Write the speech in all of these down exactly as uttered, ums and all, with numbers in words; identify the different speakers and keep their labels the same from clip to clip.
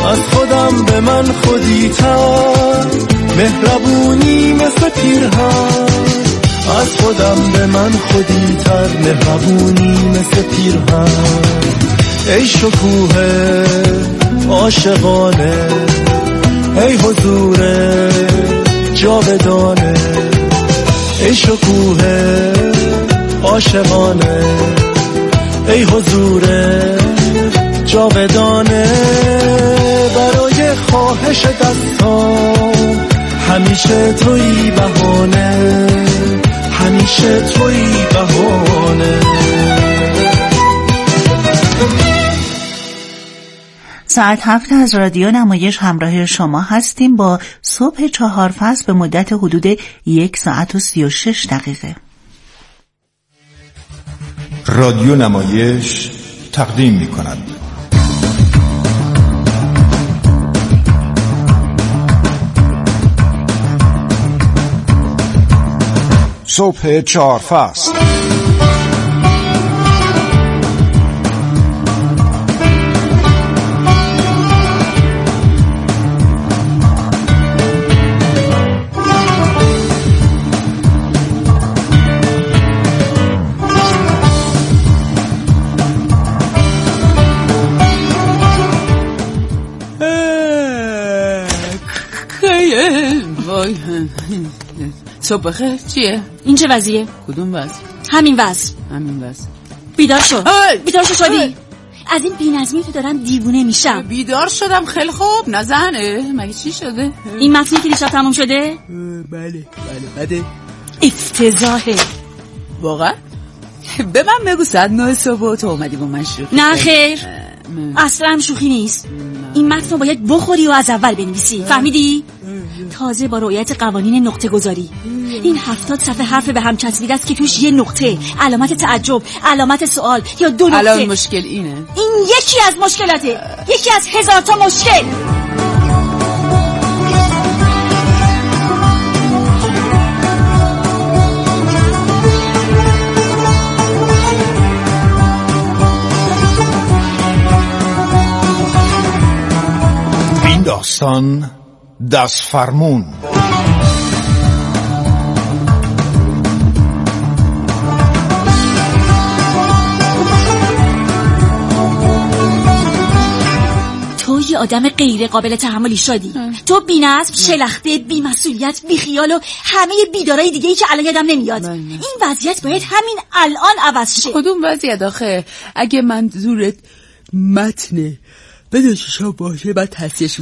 Speaker 1: از خودم به من خودی تر، مهربونی مثل پیرهن. از خودم به من خودی تر، مهربونی مثل پیرهن. ای شکوه عاشقانه، ای حضور جاودانه. ای شکوه عاشقانه، ای حضور جاودانه. برای خواهش دستان همیشه تویی بهانه، همیشه تویی بهانه.
Speaker 2: ساعت هفت از رادیو نمایش همراه شما هستیم با صبح چهار فصل به مدت حدود یک ساعت و سی و شش دقیقه.
Speaker 3: رادیو نمایش تقدیم می کند صبح چهار فصل.
Speaker 4: صبح بخیر. چیه؟
Speaker 5: این چه وضعیه؟
Speaker 4: کدوم وضع؟
Speaker 5: همین وضع.
Speaker 4: همین وضع.
Speaker 5: بیدار شو. بیدار شو شدی. از این بی‌نظمی تو دارم دیوونه میشم.
Speaker 4: بیدار شدم. خیل خوب. نزنه. مگه چی شده؟
Speaker 5: این متنی که دیشب تموم شده؟
Speaker 4: بله بله بده.
Speaker 5: افتضاحه.
Speaker 4: واقعا؟ به من بگو ساعت نه صبح تو اومدی با من شوخی.
Speaker 5: نه خیر. اصلا شوخی نیست. این متن رو باید بخوری و از اول بنویسی. فهمیدی؟ تازه با رعایت قوانین نقطه گذاری. این هفتاد صفحه حرف به هم چسبیده است که توش یه نقطه، علامت تعجب، علامت سوال یا دو نقطه.
Speaker 4: الان مشکل اینه.
Speaker 5: این یکی از مشکلاته. یکی از هزار تا مشکل.
Speaker 3: این داستان دست فرمون.
Speaker 5: تو یه آدم غیر قابل تحملی شدی. تو بی‌نظم، شلخته، بی‌مسئولیت، بیخیال و همه بیدارای دیگه‌ای که الان یادم نمیاد. این وضعیت باید همین الان عوض شه.
Speaker 4: کدوم وضعیت آخه؟ اگه منظورت متنه بده شا باشه بعد تصحیحش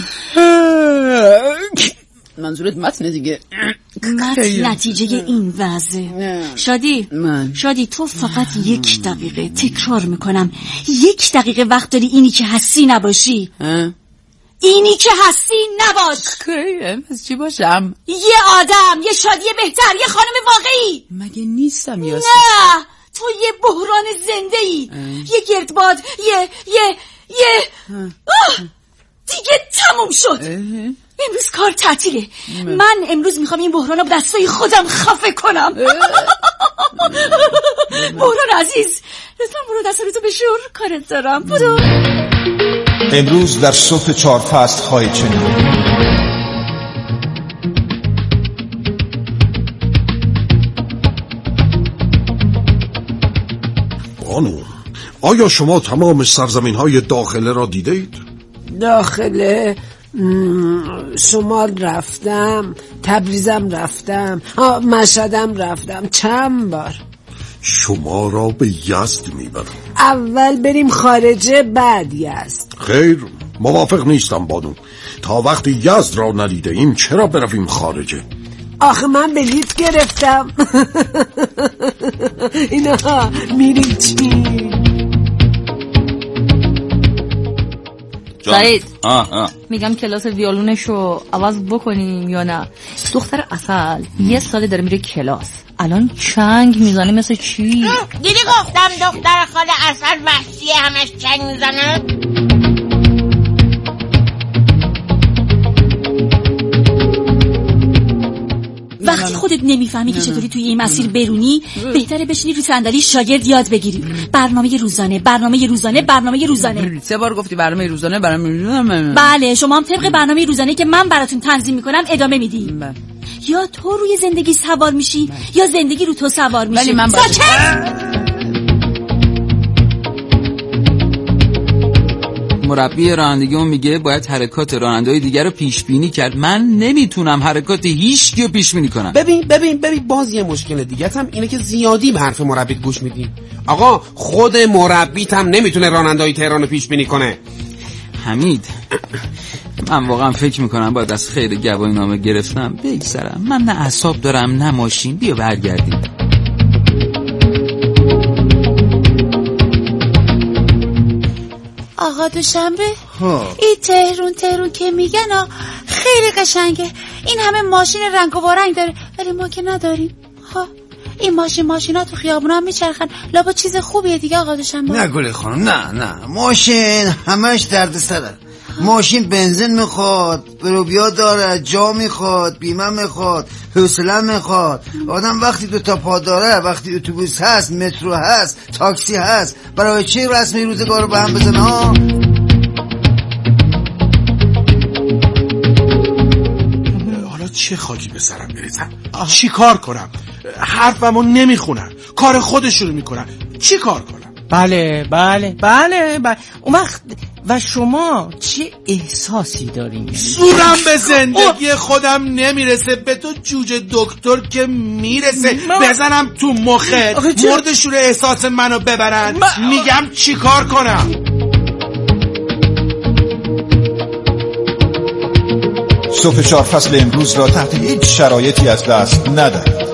Speaker 4: منظورت متنه دیگه.
Speaker 5: متن نتیجه این وضعه. شادی من. شادی تو فقط یک دقیقه، تکرار میکنم، یک دقیقه وقت داری اینی که هستی نباشی. اه؟ اینی که هستی نباش.
Speaker 4: از چی باشم؟
Speaker 5: یه آدم، یه شادی بهتر، یه خانم واقعی.
Speaker 4: مگه نیستم یاسین؟
Speaker 5: نه تو یه بحران زنده ای. یه گردباد، یه یه یه آه. دیگه تموم شد. اه. امروز کار تعطیله. من امروز میخوام این بحران رو به دستای خودم خفه کنم. بحران عزیز، لطفا برو دست روتو بشور، کارت دارم. برو.
Speaker 3: امروز در صبح چهار فصل خواهید شنید.
Speaker 6: بانو، آیا شما تمام سرزمین‌های داخله را دیدید؟
Speaker 7: داخله؟ شمال رفتم، تبریزم رفتم، مشهدم رفتم چند بار.
Speaker 6: شما را به یزد میبرم.
Speaker 7: اول بریم خارجه بعد یزد.
Speaker 6: خیر، موافق نیستم بانو. تا وقتی یزد را ندیده ایم چرا برویم خارجه؟
Speaker 7: آخه من بلیط گرفتم. اینا میری چی؟
Speaker 8: سعید میگم کلاس ویولونشو عوض بکنیم یا نه؟ دختر اصل یه سال داره میره کلاس، الان چنگ میزنه مثل چی؟
Speaker 9: دیدی گفتم دختر خاله اصل وحشیه، همش چنگ میزنه.
Speaker 5: وقتی خودت نمیفهمی میفهمی که چطوری توی این مسیر برونی، بهتره بشینی تو صندلی شاگرد یاد بگیری. برنامه روزانه، برنامه روزانه، برنامه روزانه.
Speaker 4: سه بار گفتی برنامه روزانه، برنامه روزانه.
Speaker 5: بله، شما هم طبق برنامه روزانه که من براتون تنظیم میکنم ادامه میدی. بله. یا تو روی زندگی سوار میشی بله. یا زندگی رو تو سوار میشه.
Speaker 4: من مربی رانندگیمون میگه باید حرکات راننده‌های دیگر رو پیش بینی کرد. من نمیتونم حرکات هیچ کیو پیش بینی کنم.
Speaker 10: ببین ببین ببین باز یه مشکل دیگه هم اینه که زیادی به حرف مربی گوش میدی. آقا خود مربیت هم نمیتونه راننده‌های تهران رو پیش بینی کنه.
Speaker 4: حمید، من واقعا فکر میکنم باید از خیر گواهی نامه گرفتم بگذرم. من نه اعصاب دارم نه ماشین. بیا برگردیم.
Speaker 11: آقا دوشنبه این تهرون تهرون که میگن آه خیلی قشنگه، این همه ماشین رنگ و بارنگ داره ولی ما که نداریم. ها این ماشین ماشینا تو خیابونا میچرخن، لابا چیز خوبیه دیگه آقا دوشنبه.
Speaker 12: نه گل خانم، نه نه ماشین همش دردسره. ماشین بنزین میخواد، بروبیا داره، جا میخواد، بیمه میخواد، حوصله میخواد. آدم وقتی دو تا پا داره، وقتی اتوبوس هست، مترو هست، تاکسی هست، برای چی رسمی روزگار رو به هم بزنه ها؟
Speaker 6: حالا چه خاکی به سرم بریزم؟ چی کار کنم؟ حرفمو نمیخونن، کار خودشونو میکنن. چی کار کنم؟
Speaker 13: بله بله بله بله. اون وقت و شما چه احساسی دارین؟
Speaker 6: زورم به زندگی خودم نمیرسه، به تو جوجه دکتر که میرسه بزنم تو مخت مردشور احساس منو ببرن. میگم چی کار کنم؟
Speaker 3: صبح چهار فصل امروز را تحت هیچ شرایطی از دست ندهید.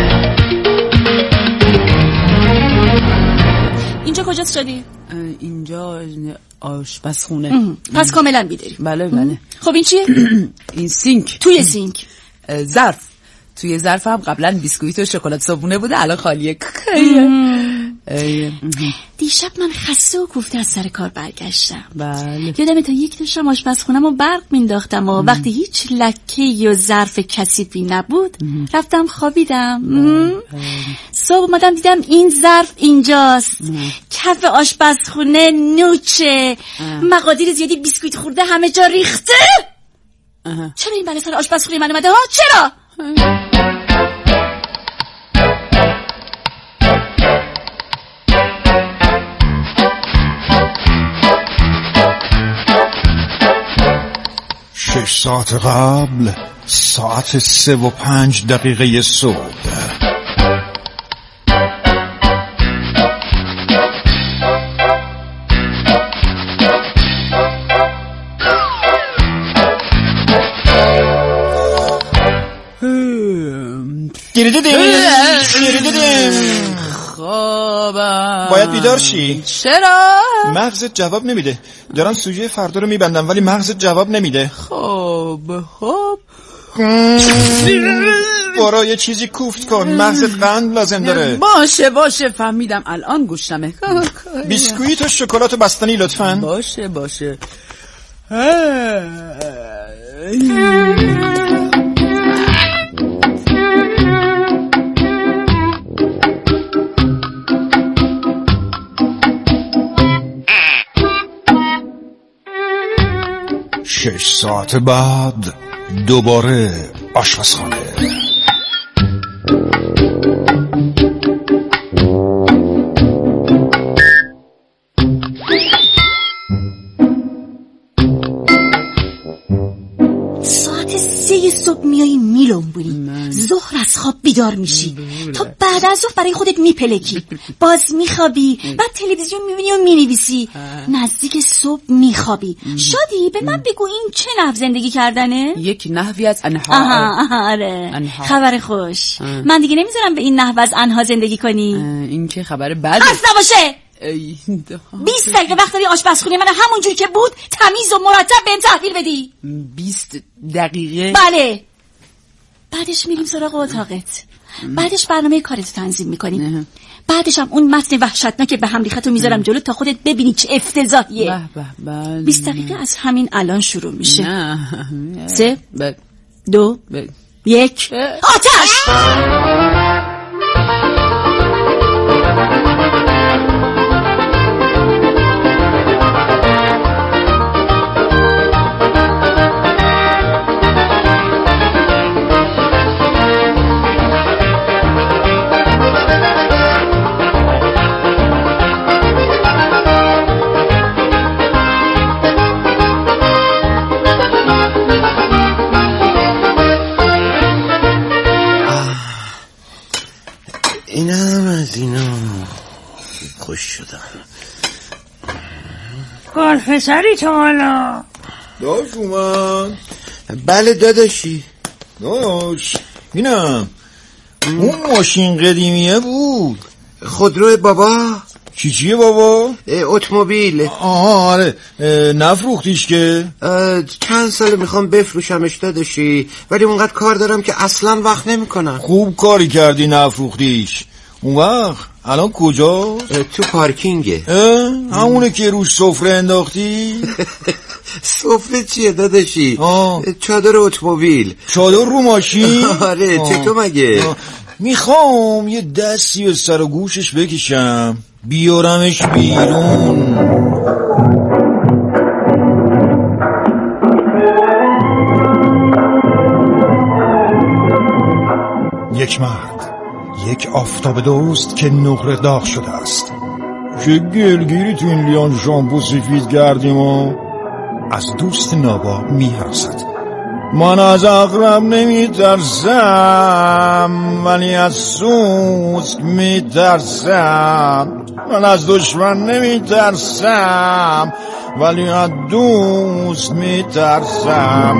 Speaker 5: اینجا کجاست شدی؟
Speaker 4: اینجا آشپزخونه.
Speaker 5: پس کاملا بیداری.
Speaker 4: بله بله.
Speaker 5: خب این چیه؟
Speaker 4: این سینک.
Speaker 5: توی سینک
Speaker 4: ظرف. توی ظرف هم قبلا بیسکویت و شکلات صبحونه بوده، الان خالیه.
Speaker 5: دیشب من خسته و کوفته از سر کار برگشتم.
Speaker 4: بله.
Speaker 5: یادمه تا یک داشتم آشپزخونم و برق مینداختم و وقتی هیچ لکه یا ظرف کثیفی نبود رفتم خوابیدم. صبح اومدم دیدم این ظرف اینجاست، کف آشپزخونه نوچه، مقادیر زیادی بیسکویت خورده همه جا ریخته. چرا این بله سر آشپزخونه من اومده ها؟ چرا؟
Speaker 3: شش ساعت قبل، ساعت سه و پنج دقیقه صبح.
Speaker 13: خوابم.
Speaker 3: باید بیدار شی.
Speaker 13: چرا؟
Speaker 3: مغزت جواب نمیده. دارم سوژه فردا رو میبندم ولی مغزت جواب نمیده.
Speaker 13: خب خب
Speaker 3: برو یه چیزی کوفت کن، مغزت قند لازم داره.
Speaker 4: باشه باشه فهمیدم، الان گوشتمه.
Speaker 3: بیسکویت و شکلات و بستنی لطفاً.
Speaker 4: باشه باشه.
Speaker 3: شش ساعت بعد دوباره آشپزخانه.
Speaker 5: ساعت سه صبح میایی میلنبونی، ظهر از خواب بیدار میشی، تا بعد از ظهر برای خودت میپلکی، باز میخوابی، بعد تلویزیون میبینی و مینویسی، نزدیک صبح میخوابی. شادی به من بگو این چه نحو زندگی کردنه؟
Speaker 4: یک نحوی از انها.
Speaker 5: آها آره انها. خبر خوش. آه. من دیگه نمیذارم به این نحو از انها زندگی کنی.
Speaker 4: این که خبر بده
Speaker 5: اصلا باشه. بیست دقیقه وقت داری آشپزخونه من همونجور که بود تمیز و مرتب بهم تحویل بدی.
Speaker 4: بیست دقیقه؟
Speaker 5: بله. بعدش میریم سراغ اتاقت، بعدش برنامه کارتو تنظیم میکنیم، بعدش هم اون متن وحشتناک به هم ریختو میذارم جلو تا خودت ببینی چه افتضاحیه. بیست دقیقه از همین الان شروع میشه.
Speaker 4: نه.
Speaker 5: سه دو یک آتش.
Speaker 12: اینم از اینا خوش شدن.
Speaker 13: گلپسری تو حالا
Speaker 12: داش اومد؟ بله داداشی. داش اینم اون ماشین قدیمیه بود. خودرو بابا. چی چیه بابا؟ اتومبیل. آها آره. نفروختیش که؟ چند ساله میخوام بفروشمش داداشی، ولی اونقدر کار دارم که اصلا وقت نمیکنم. خوب کاری کردی نفروختیش. اون وقت الان کجا؟ تو پارکینگه. همونه که روش سفره انداختی؟ سفره چیه داداشی؟ چادر اتومبیل. چادر رو ماشین؟ آره. چطور مگه؟ میخوام یه دستی به سر و گوشش بکشم بیارمش بیرون.
Speaker 3: یک مرد، یک آفتاب دوست که نقره داغ شده است. چه گلگیری تو این لیان شامپو سفید کردیم و از دوست ناباب می‌هراسد. من از عقرب نمیترسم ولی از سوسک میترسم. من از دشمن نمیترسم ولی از دوست میترسم.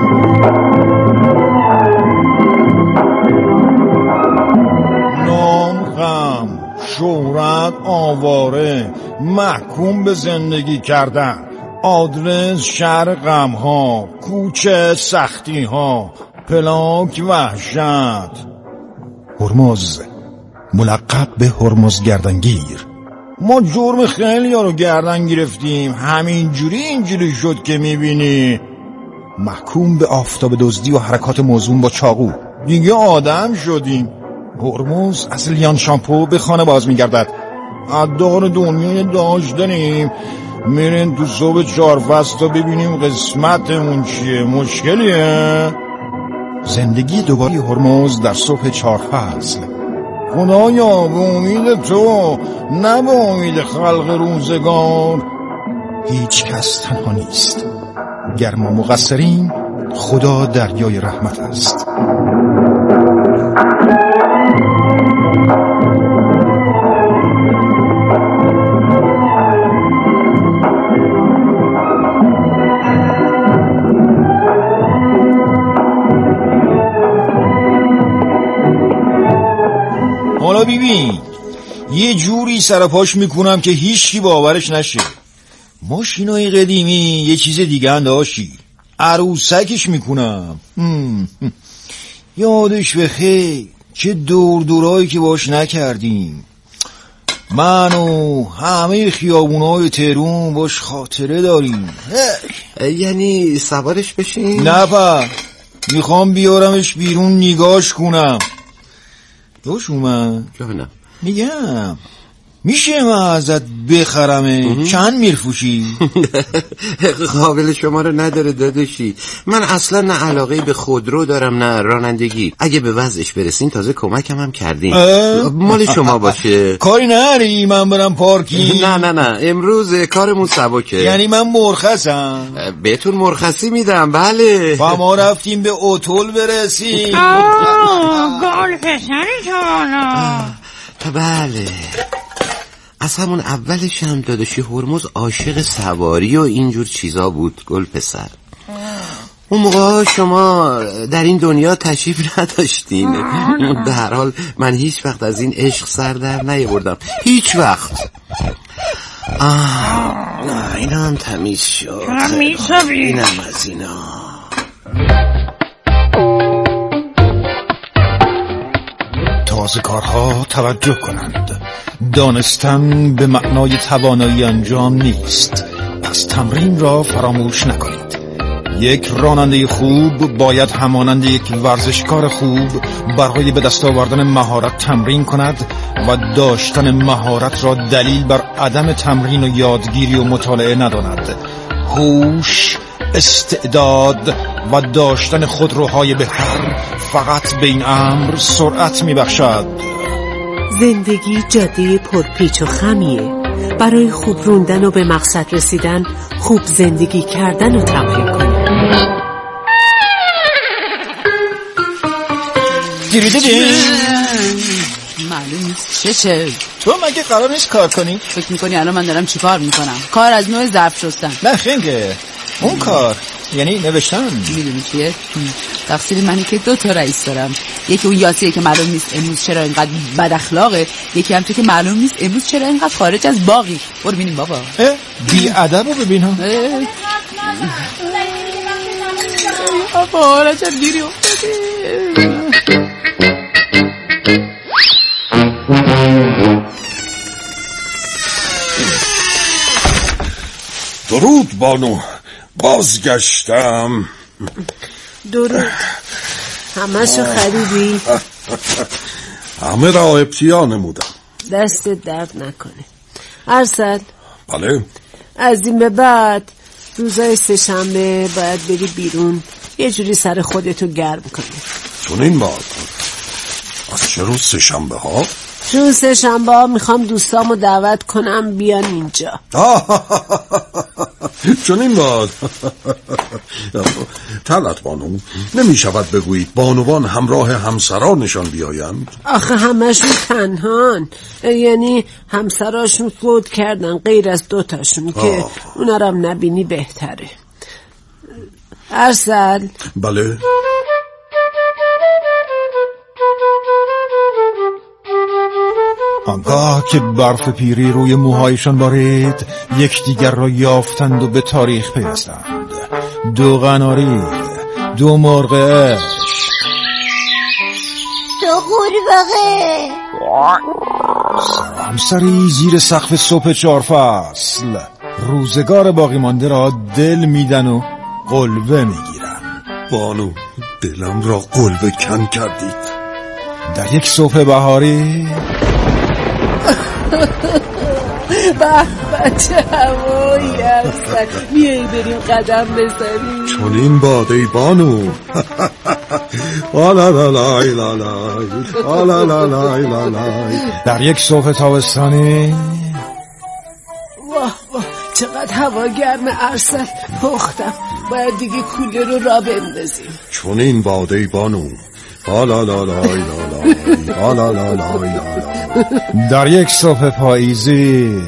Speaker 3: نام غم، شهرت آواره، محکوم به زندگی کردن، آدرس شهر غم ها، کوچه سختی ها، پلاک وحشت. هرمز، ملقب به هرمز گردنگیر. ما جرم خیلی ها رو گردن گرفتیم، همینجوری اینجوری شد که میبینی. محکوم به آفتاب دزدی و حرکات موزون با چاقو، دیگه آدم شدیم. هرمز از لیان شامپو به خانه باز میگردد. عدار دنیای داشت داریم، میرین تو صبح چهار فصل تا ببینیم قسمتمون چیه. مشکلیه؟ زندگی دوباره هرمز در صبح چهار فصل. خدایا به امید تو، نه به امید خلق روزگار. هیچ کس تنها نیست. گر ما مقصریم، خدا دریای رحمت است. حالا ببین، یه جوری سرپاش میکنم که هیچکی باورش نشه. ماشینای قدیمی یه چیز دیگه انداشی، عروسکش میکنم. یادش بخیر چه دور دورایی که باش نکردیم. من و همه خیابونای تهرون باش خاطره داریم. یعنی سوارش بشین؟ نه با، میخوام بیارمش بیرون نگاش کنم. دوش اومد؟ جانم. میگم میشه من ازت بخرمه؟ چند میرفوشی؟ قابل شما رو نداره داداشی. من اصلا نه علاقه به خودرو دارم نه رانندگی. اگه به وضعش برسین تازه کمکم هم کردین. مال شما باشه. کاری نری من برم پارکینگ؟ نه نه نه امروز کارمون سبکه. یعنی من مرخصم؟ بهتون مرخصی میدم. بله. و ما رفتیم به اتول برسیم.
Speaker 13: گل پسری جوانا.
Speaker 12: بله از همون اولش هم داداشی هرمز عاشق سواری و اینجور چیزا بود. گل پسر اون موقع شما در این دنیا تشریف نداشتین. به هر حال من هیچ وقت از این عشق سر در نیاوردم، هیچ وقت. آه نه اینا هم تمیز شد. اینم از اینا.
Speaker 3: تازه کارها توجه کنند. دانستن به معنای توانایی انجام نیست، پس تمرین را فراموش نکنید. یک راننده خوب باید همانند یک ورزشکار خوب برای به دست آوردن مهارت تمرین کند و داشتن مهارت را دلیل بر عدم تمرین و یادگیری و مطالعه نداند. هوش، استعداد و داشتن خودروهای بهتر فقط به این امر سرعت میبخشد.
Speaker 7: زندگی جاده پرپیچ و خمیه. برای خوب روندن و به مقصد رسیدن خوب زندگی کردن و تمرین کنید.
Speaker 3: دیری دیدی؟
Speaker 8: معلوم نیست چه چه
Speaker 3: تو مگه قرار نیست کار کنی؟
Speaker 8: فکر میکنی الان من دارم چی کار میکنم؟ کار از نوع ظرف شستن.
Speaker 3: نه خنگه اون کار یعنی نوشتن.
Speaker 8: میدونی چیه؟ تقصیر منی که دو تا رئیس دارم. یکی اون یاسیه که معلوم نیست امروز چرا اینقدر بد اخلاقه، یکی هم تو که معلوم نیست امروز چرا اینقدر خارج از باغی. برو ببینیم بابا.
Speaker 3: بی ادبو ببین ها.
Speaker 8: بابا حالا چرا گیری افتاده؟
Speaker 3: درود بانو، بازگشتم.
Speaker 7: درود. همه شو خریدی؟
Speaker 3: همه را ابتیا نمودم.
Speaker 7: دست درد نکنه. ارسل.
Speaker 3: بله.
Speaker 7: از این به بعد روزای سه‌شنبه باید بری بیرون یه جوری سر خودتو گرم کنی.
Speaker 3: چون این باد از چه روز سه‌شنبه ها؟
Speaker 7: چون سه‌شنبه ها میخوام دوستامو دعوت کنم بیان اینجا.
Speaker 3: چون این باد طلعت بانو، نمی شود بگویید بانوان همراه همسرانشان بیایند؟
Speaker 7: آخه همشون تنهان، یعنی همسراشون فوت کردن غیر از دوتاشون که اونا رو نبینی بهتره. ارسل.
Speaker 3: بله. آنگاه که برف پیری روی موهایشان بارید یکدیگر را یافتند و به تاریخ پیوستند. دو قناری، دو مرغ عشق،
Speaker 9: دو قورباغه،
Speaker 3: همسری زیر سقف صبح چهار فصل روزگار باقی مانده را دل میدن و قلبه میگیرن. بانو، دلم را قلبه کن کردید. در یک صبح بهاری
Speaker 7: به چه هوایی هستن، میایی بریم قدم بزنیم.
Speaker 3: چون این باده بانو. در یک صبح تابستانی.
Speaker 7: واه واه چقدر هوا گرمه ارسل، پختم، باید دیگه کوله رو را بندازیم.
Speaker 3: چون این باده بانو. آلا لا لا لا آلا لا لا در یک صبح پاییزی.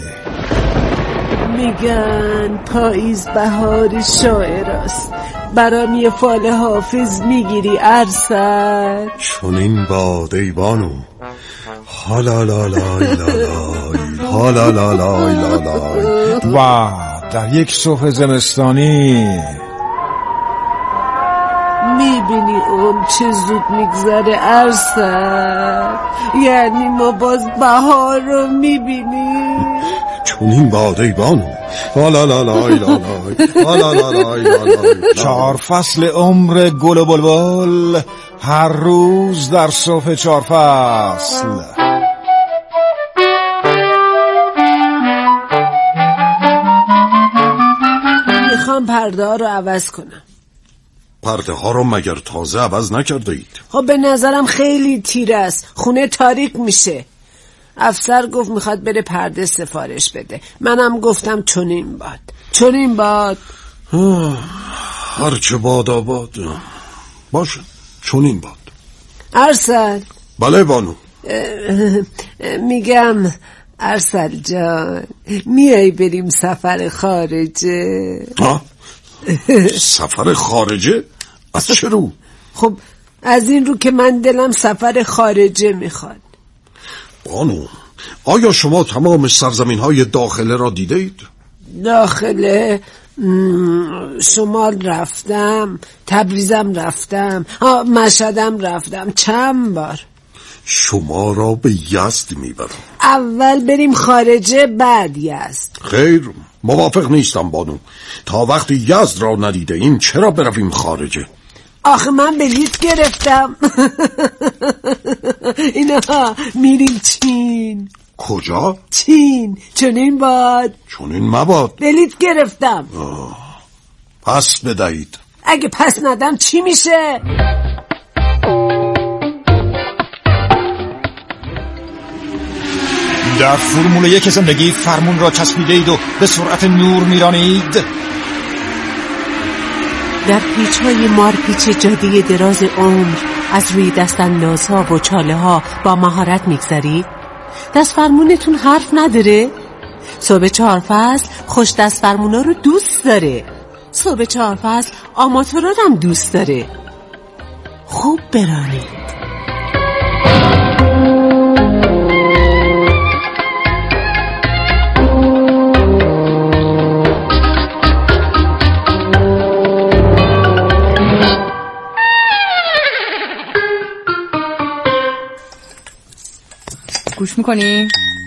Speaker 7: میگن پاییز بهار شاعراست، برام یه فال حافظ میگیری ارسل؟
Speaker 3: چون این باده بانو. حالا لا لا حالا لا لا و در یک صبح زمستانی.
Speaker 7: میبینی اون چه زود میگذره ارسل، یعنی ما باز بهار رو میبینیم.
Speaker 3: چون این باده بانو. لا لا لا لا چهار فصل عمر گل و بلبل، هر روز در صبح چهار فصل.
Speaker 7: میخوام پرده ها رو عوض کنم.
Speaker 3: پرده ها رو مگر تازه عوض نکرده اید؟
Speaker 7: خب به نظرم خیلی تیره است، خونه تاریک میشه. افسر گفت میخواد بره پرده سفارش بده، منم گفتم چنین باد چنین باد.
Speaker 3: هرچه باد آباد. باشه چنین باد.
Speaker 7: ارسل.
Speaker 3: بله بانو.
Speaker 7: میگم ارسل جان، میای بریم سفر خارجه؟
Speaker 3: ها؟ سفر خارجه؟ از چه رو؟
Speaker 7: خب از این رو که من دلم سفر خارجه میخواد.
Speaker 3: بانو، آیا شما تمام سرزمین های داخله را دیده اید؟
Speaker 7: داخله؟ شمال رفتم، تبریزم رفتم، مشهدم رفتم چند بار.
Speaker 3: شما را به یزد میبرم.
Speaker 7: اول بریم خارجه بعد یزد.
Speaker 3: خیر، موافق نیستم بانو. تا وقتی یزد را ندیده ایم چرا برویم خارجه؟
Speaker 7: آخه من بلیط گرفتم. اینا میریم چین.
Speaker 3: کجا؟
Speaker 7: چین. چنین باد.
Speaker 3: چنین مباد.
Speaker 7: بلیط گرفتم.
Speaker 3: آه. پس بدهید.
Speaker 7: اگه پس ندم چی میشه؟
Speaker 3: در فرمول یک زندگی فرمون را چسبیده اید و به سرعت نور میرانید.
Speaker 7: در پیچ‌های مارپیچ جاده دراز عمر از روی دستاندازها و چاله ها با مهارت میگذرید. دست فرمونتون حرف نداره؟ صبح چهار فصل خوش دست فرمونا رو دوست داره. صبح چهار فصل آماتورا هم دوست داره. خوب برانید.
Speaker 8: گوش میکنی؟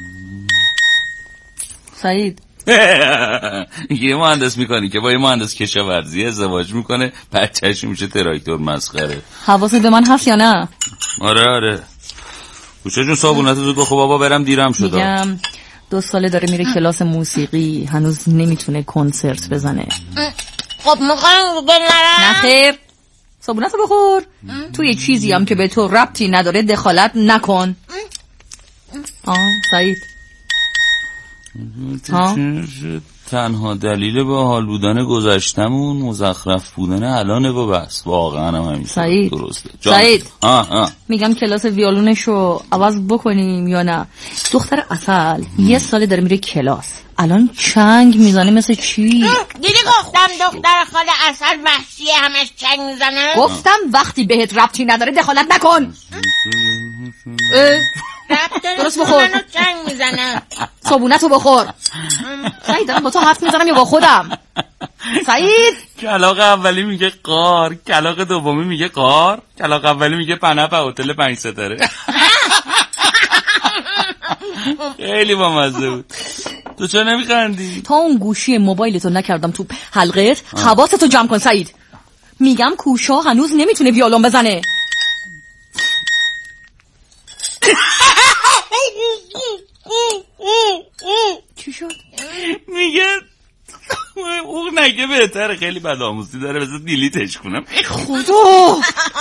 Speaker 8: سعید
Speaker 4: یه مهندس میکنی که با یه مهندس کشاورزی ازدواج میکنه، بچه‌ش میشه تراکتور مسخره.
Speaker 8: حواست به من هست یا نه؟
Speaker 4: آره آره. گوشه جون صابونت زود بخور بابا، برم دیرم شده.
Speaker 8: میگم دو ساله داره میره کلاس موسیقی، هنوز نمیتونه کنسرت بزنه.
Speaker 9: خب میخوایم گل نرم؟
Speaker 8: نه خیر، صابونت رو بخور. توی چیزی هم که به تو ربطی نداره دخالت نکن. آه سعید،
Speaker 4: تنها دلیل با حال بودن گذشتمون مزخرف بودن الانه و بس. واقعا هم همین
Speaker 8: سعید
Speaker 4: درسته.
Speaker 8: سعید
Speaker 4: آه آه.
Speaker 8: میگم کلاس ویولونشو عوض بکنیم یا نه؟ دختر اصل یه ساله داره میره کلاس، الان چنگ میزنه مثل چی؟
Speaker 9: دیدی گفتم دختر خاله اصل وحشیه، همش چنگ میزنه.
Speaker 8: گفتم وقتی بهت ربطی نداره دخالت نکن. درست بخور.
Speaker 9: چنگ میزنه.
Speaker 8: صابونتو بخور. سعید دارم با تو حرف میزنم یا با خودم؟ سعید
Speaker 4: کلاغ اولی میگه قار، کلاغ دومی میگه قار، کلاغ اولی میگه پنپ هتل پنج ستاره. خیلی بامزه بود. تو چرا نمیخندی؟
Speaker 8: تا اون گوشی موبایلتو نکردم تو حلقت حواستو جمع کن سعید. میگم کوشا هنوز نمیتونه ویولون بزنه. چی شد؟
Speaker 4: میگه اون نگه بهتره، خیلی بدآموزی داره، بذار دیلیتش کنم.
Speaker 8: خدا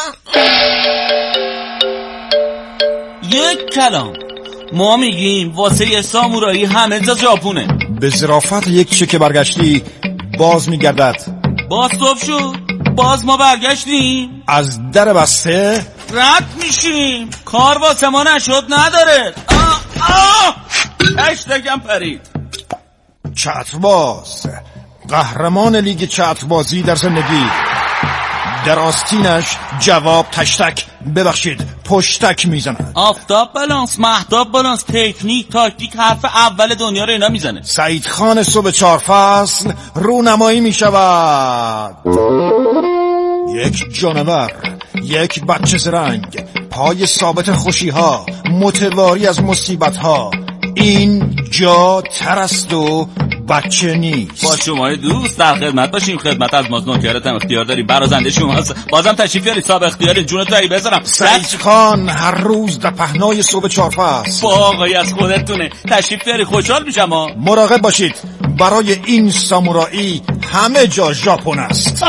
Speaker 4: یک کلام ما میگیم واسه سامورایی همه جا ژاپونه.
Speaker 3: به ظرافت یک چکه برگشتی باز میگردد.
Speaker 4: باز صبح شد، باز ما برگشتیم،
Speaker 3: از در بسته
Speaker 4: رد میشیم، کار واسه ما نشد نداره. آه آه اشتکم پرید.
Speaker 3: چترباز، قهرمان لیگ چتربازی در زندگی، در آستینش جواب تشتک ببخشید پشتک میزنه.
Speaker 4: آفتاب بالانس، مهتاب بالانس، تکنیک تاکتیک حرف اول دنیا رو اینا میزنه.
Speaker 3: سعید خان صبح چهار فصل رونمایی میشود. یک جانور، یک بچه زرنگ، پای ثابت خوشی ها، متواری از مصیبت ها. این جا ترست و بچه نیست.
Speaker 4: با شمای دوست در خدمت باشیم. خدمت از ماست، نوکرت هم اختیار داریم، برازنده شماست. بازم تشریف بیارید، صاحب اختیاری جون تو ای بزنم.
Speaker 3: سعید خان هر روز در پهنای صبح چهار فصل.
Speaker 4: با آقایی از خودتونه، تشریف بیارید، خوشحال میشم.
Speaker 3: مراقب باشید، برای این سامورایی همه جا ژاپن است.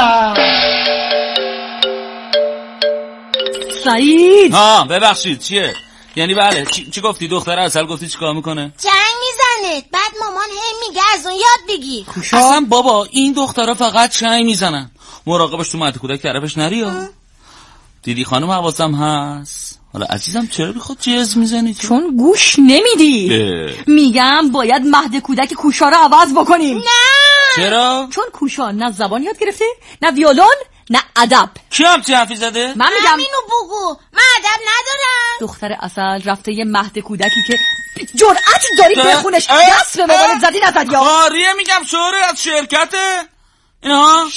Speaker 8: سعید
Speaker 4: ها ببخشید چیه؟ یعنی بله چی, چی گفتی دختر اصل؟ گفتی چی کار میکنه؟
Speaker 9: چنگ میزنه، بعد مامان هی میگه از اون یاد بگی.
Speaker 4: اصلا بابا این دخترها فقط چنگ میزنن، مراقبش تو مهد کودک طرفش نری ها. دیدی خانم حواسم هست. حالا عزیزم چرا بیخود جز میزنی؟
Speaker 8: چون گوش نمیدی. میگم باید مهد کودک کوشا رو عوض بکنیم.
Speaker 9: نه
Speaker 4: چرا؟
Speaker 8: چون کوشا نه زبان یاد گرفته، نه ویولون، نه ادب.
Speaker 4: کی هم چه حرفی زده؟
Speaker 8: من میگم
Speaker 9: همینو بگو، من ادب ندارم.
Speaker 8: دختر اصل رفته یه مهد کودکی که جرأتی داری بخونش، دست به موبایلت زدی نزد یا
Speaker 4: کاریه. میگم شوره از شرکته اینا.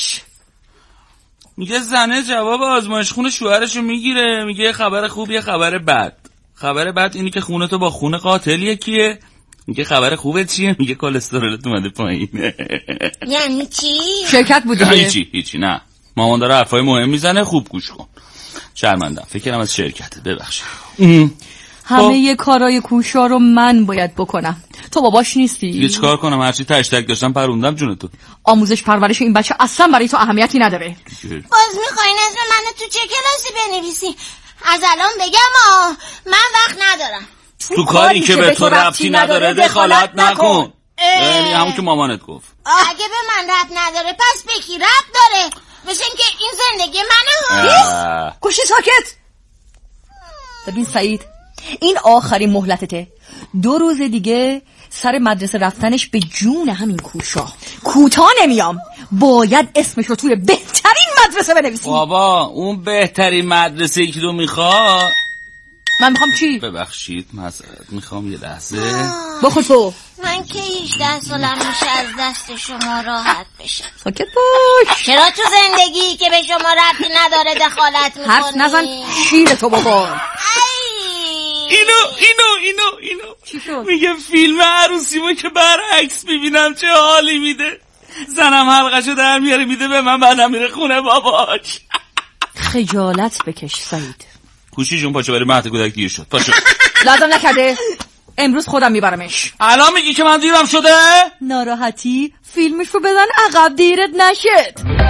Speaker 4: میگه زنه جواب آزمایش خون شوهرشو میگیره، میگه خبر خوب یه خبر بد. خبر بعد اینی که خونه تو با خونه قاتل یکیه. میگه خبر خوبه چیه؟ میگه کلسترولت اومده پایین.
Speaker 9: یعنی چی؟
Speaker 8: شرکت بوده.
Speaker 4: هیچی هیچی نه. مامان داره حرفای مهم میزنه، خوب گوش کن. شرمندم، فکرم از شرکته، ببخشید.
Speaker 8: همه یه کارای کوشا رو من باید بکنم. تو باباش نیستی؟
Speaker 4: دیگه چیکار کنم؟ هرچی تشتک داشتم پروندم جون تو.
Speaker 8: آموزش پرورش این بچه اصلا برای تو اهمیتی نداره.
Speaker 9: باز میخواین اسم منو تو چه کلاسی بنویسی؟ از الان بگم آه من وقت ندارم.
Speaker 4: تو, تو کاری که به تو ربطی نداره دخالت نکن. یعنی همون که مامانت گفت.
Speaker 9: اگه به من ربط نداره پس به کی ربط داره؟ مثل این که این زندگی منه ها.
Speaker 8: گوشی ساکت. ببین سعید، این آخرین مهلتته. دو روز دیگه سر مدرسه رفتنش به جون همین کوشا. کوتاه نمیام. باید اسمش رو توی بهترین مدرسه بنویسی.
Speaker 4: بابا اون بهترین مدرسه ای که تو میخواد.
Speaker 8: من میخوام چی؟
Speaker 4: ببخشید معذرت میخوام یه لحظه.
Speaker 8: بخور تو.
Speaker 9: من که هجده سالم میشه از دست شما راحت بشم.
Speaker 8: ساکت باش.
Speaker 9: چرا تو زندگی که به شما ربطی نداره دخالت میکنی؟
Speaker 8: حرف نزن شیر تو بابا.
Speaker 4: اینو اینو اینو اینو
Speaker 8: چی شد؟
Speaker 4: میگه فیلم عروسیمو که برعکس میبینم چه حالی میده. زنم حلقشو در میاره میده به من، بعدم میره خونه باباش.
Speaker 8: خجالت بکش سعید.
Speaker 4: کوشی جون پاشو بری مهد کودک دیر شد. پاشو.
Speaker 8: لازم نکرده. امروز خودم میبرمش.
Speaker 4: الان میگی که من دیرم شده؟
Speaker 8: ناراحتی فیلمش رو بزن عقب دیرت نشد.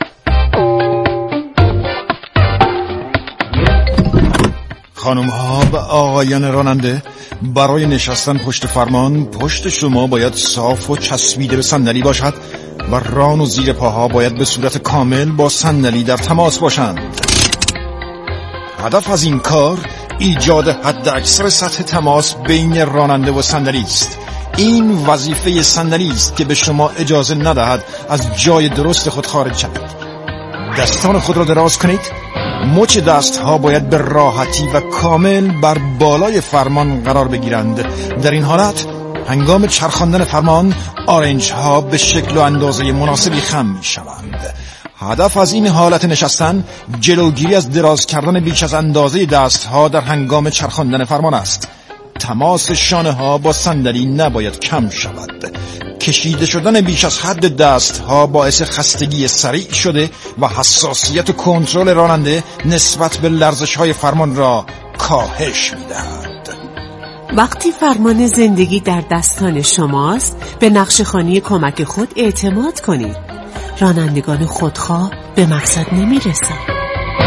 Speaker 3: خانم ها و آقایان راننده، برای نشستن پشت فرمان پشت شما باید صاف و چسبیده به صندلی باشد و ران و زیر پاها باید به صورت کامل با صندلی در تماس باشند. هدف از این کار ایجاد حد اکثر سطح تماس بین راننده و صندلی است. این وظیفه صندلی است که به شما اجازه ندهد از جای درست خود خارج شوید. دستان خود را دراز کنید. مچ دست ها باید به راحتی و کامل بر بالای فرمان قرار بگیرند. در این حالت هنگام چرخاندن فرمان آرنج ها به شکل و اندازه مناسبی خم می شوند. هدف از این حالت نشستن جلوگیری از دراز کردن بیش از اندازه دست ها در هنگام چرخاندن فرمان است. تماس شانه ها با صندلی نباید کم شود. کشیده شدن بیش از حد دست ها باعث خستگی سریع شده و حساسیت و کنترل راننده نسبت به لرزش های فرمان را کاهش می‌دهد.
Speaker 7: وقتی فرمان زندگی در دستان شماست، به نقشه‌خوانی کمک خود اعتماد کنید. رانندگان خودخواه به مقصد نمی‌رسند.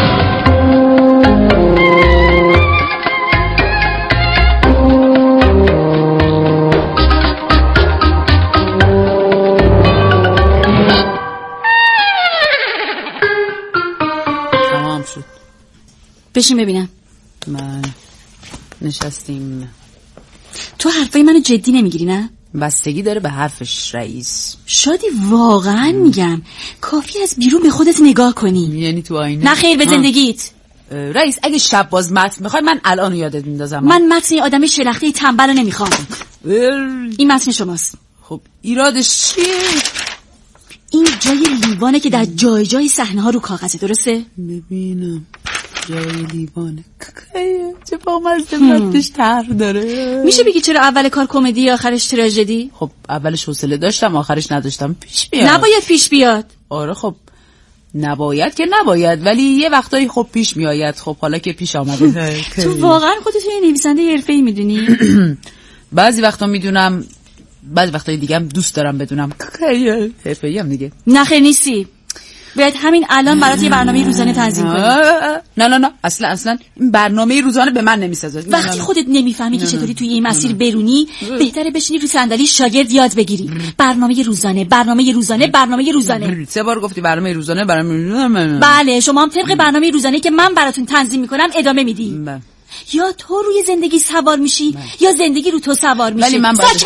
Speaker 5: بشین ببینم.
Speaker 8: من نشستیم.
Speaker 5: تو حرفای منو جدی نمیگیری نه؟
Speaker 8: بستگی داره به حرفش رئیس.
Speaker 5: شادی واقعا میگم کافی از بیرون به خودت نگاه کنی.
Speaker 8: یعنی تو آینه؟
Speaker 5: نه خیر به زندگیت.
Speaker 8: رئیس اگه شب باز متن میخوای من الان یادت میندازم.
Speaker 5: من متن آدم شلخته تنبل رو نمیخوام. این متن شماست.
Speaker 8: خب ایرادش چیه؟
Speaker 5: این جای لیوانه که در جای جای صحنه ها رو کاغذه، درسته؟
Speaker 8: ببینم جای لیوانه چه با مزدمتش تر داره.
Speaker 5: میشه بگی چرا اول کار کمدی آخرش تراژدی؟
Speaker 8: خب اولش حوصله داشتم آخرش نداشتم. پیش بیاد.
Speaker 5: نباید پیش بیاد.
Speaker 8: آره خب نباید که نباید ولی یه وقتایی خب پیش میآید. خب حالا که پیش آمده.
Speaker 5: تو واقعا خودت یه نویسنده حرفه‌ای میدونی؟
Speaker 8: بعضی وقتا میدونم، بعضی وقتای دیگه هم دوست دارم بدونم. حرفه‌ای هم دیگه.
Speaker 5: نه خیر نیستی. باید همین الان برات یه برنامه روزانه تنظیم کنی.
Speaker 8: نه نه نه اصلا اصلا این برنامه روزانه به من نمیسازه.
Speaker 5: وقتی خودت نمیفهمی که چطوری توی این مسیر برونی، بهتره بشینی رو صندلی شاگرد یاد بگیری. برنامه روزانه، برنامه روزانه، برنامه روزانه.
Speaker 8: سه بار گفتی برنامه روزانه، برنامه روزانه.
Speaker 5: بله، شما هم طبق برنامه روزانه که من براتون تنظیم میکنم ادامه میدی. یا تو روی زندگی سوار میشی یا زندگی رو تو سوار میشه.
Speaker 8: ولی من باید...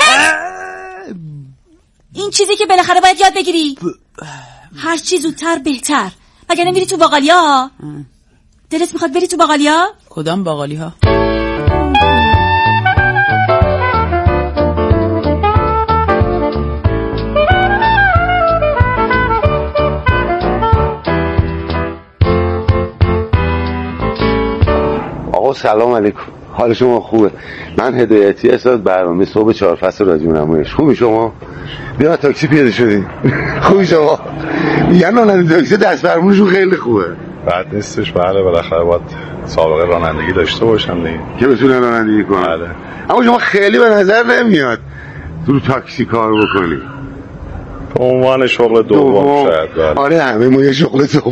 Speaker 5: این چیزی که بالاخره باید یاد بگیری. هر چی زودتر بهتر. مگر نمیری تو باقالیا؟ دلت میخواد بری تو باقالیا؟
Speaker 8: کدام باقالی ها؟
Speaker 14: آقا سلام علیکم. حال شما خوبه؟ من هدایتی هستم برنامه صبح چهار فصل رادیو نمایش. خوبی شما؟ بیا تاکسی پیاده شدیم. خوبی شما؟ میگن راننده تاکسی دست فرمونشون خیلی خوبه.
Speaker 15: بد نیستش. بله بالاخره باید سابقه رانندگی داشته باشم دیگه
Speaker 14: که بتونن رانندگی کنن.
Speaker 15: بله.
Speaker 14: اما شما خیلی به نظر نمیاد تو تاکسی کار بکنی.
Speaker 15: به عنوان شغل دوم شاید. بله.
Speaker 14: آره همه ما یه شغل دوم